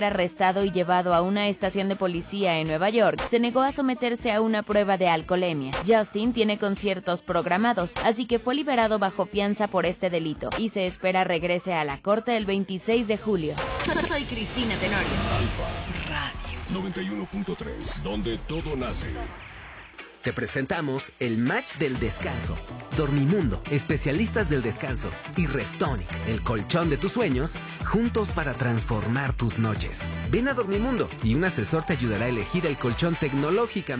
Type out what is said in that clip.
arrestado y llevado a una estación de policía en Nueva York, se negó a someterse a una prueba de alcoholemia. Justin tiene conciertos programados, así que fue liberado bajo fianza por este delito y se espera regrese a la corte el 26 de julio. Soy Cristina Tenorio. Alfa Radio 91.3, donde todo nace. Te presentamos el match del descanso. Dormimundo, especialistas del descanso, y Restonic, el colchón de tus sueños, juntos para transformar tus noches. Ven a Dormimundo y un asesor te ayudará a elegir el colchón tecnológicamente